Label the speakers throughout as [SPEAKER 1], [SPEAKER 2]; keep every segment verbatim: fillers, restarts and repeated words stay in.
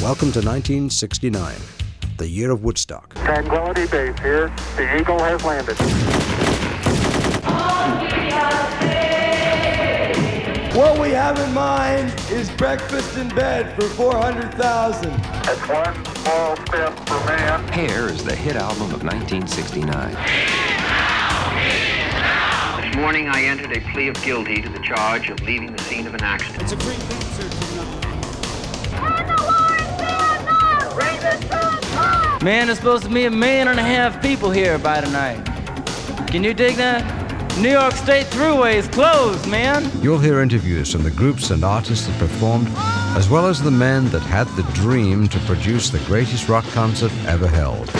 [SPEAKER 1] Welcome to nineteen sixty-nine, the year of Woodstock.
[SPEAKER 2] Tranquility Base here. The Eagle has landed.
[SPEAKER 3] What we have in mind is breakfast in bed for four hundred thousand.
[SPEAKER 2] That's one small step for man.
[SPEAKER 4] Hair is the hit album of nineteen sixty-nine.
[SPEAKER 5] This morning I entered a plea of guilty to the charge of leaving the scene of an accident.
[SPEAKER 6] It's a free concert for nothing.
[SPEAKER 7] Man, there's supposed to be a million and a half people here by tonight. Can you dig that? New York State Thruway is closed, man.
[SPEAKER 1] You'll hear interviews from the groups and artists that performed, as well as the men that had the dream to produce the greatest rock concert ever held.
[SPEAKER 6] Ladies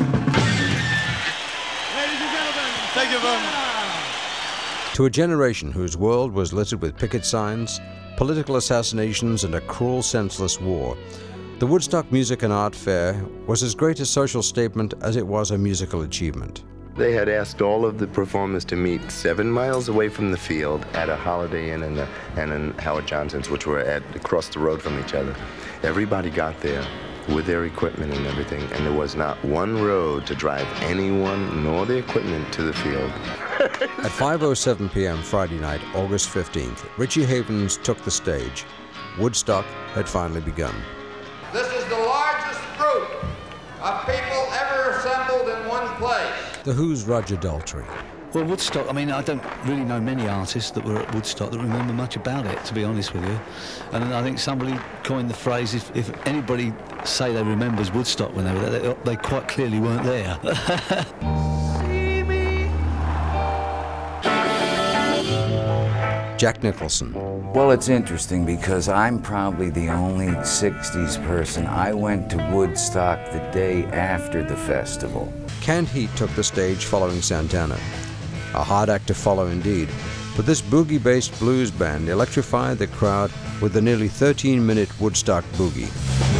[SPEAKER 6] and gentlemen, thank you very much.
[SPEAKER 1] To a generation whose world was littered with picket signs, political assassinations, and a cruel, senseless war, the Woodstock Music and Art Fair was as great a social statement as it was a musical achievement.
[SPEAKER 8] They had asked all of the performers to meet seven miles away from the field at a Holiday Inn and, a, and in Howard Johnson's, which were at, across the road from each other. Everybody got there with their equipment and everything, and there was not one road to drive anyone nor the equipment to the field.
[SPEAKER 1] At five oh seven p.m. Friday night, August fifteenth, Richie Havens took the stage. Woodstock had finally begun.
[SPEAKER 9] This is the largest group of people ever assembled in one place.
[SPEAKER 1] The Who's Roger Daltrey.
[SPEAKER 10] Well, Woodstock, I mean, I don't really know many artists that were at Woodstock that remember much about it, to be honest with you. And I think somebody coined the phrase, if, if anybody say they remembers Woodstock when they were there, they, they quite clearly weren't there.
[SPEAKER 1] Jack Nicholson.
[SPEAKER 11] Well, it's interesting because I'm probably the only sixties person. I went to Woodstock the day after the festival.
[SPEAKER 1] Canned Heat took the stage following Santana. A hard act to follow indeed, but this boogie-based blues band electrified the crowd with the nearly thirteen-minute Woodstock Boogie.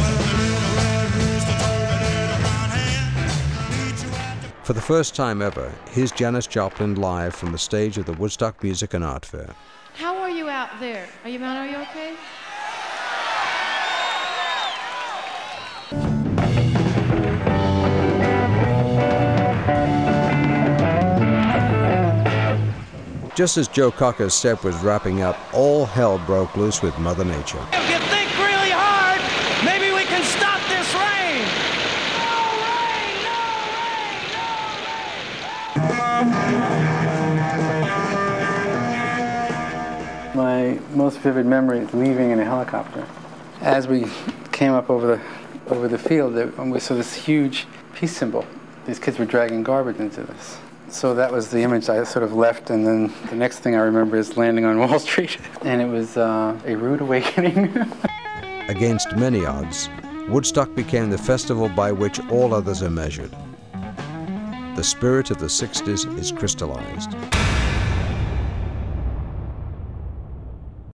[SPEAKER 1] For the first time ever, here's Janis Joplin live from the stage of the Woodstock Music and Art Fair.
[SPEAKER 12] How are you out there? Are you, man, are you okay?
[SPEAKER 1] Just as Joe Cocker's set was wrapping up, all hell broke loose with Mother Nature.
[SPEAKER 6] If you think really hard, maybe we can stop this rain. No rain, no rain, no rain.
[SPEAKER 13] My most vivid memory is leaving in a helicopter. As we came up over the over the field, we saw this huge peace symbol. These kids were dragging garbage into this. So that was the image I sort of left, and then the next thing I remember is landing on Wall Street. And it was uh, a rude awakening.
[SPEAKER 1] Against many odds, Woodstock became the festival by which all others are measured. The spirit of the sixties is crystallized.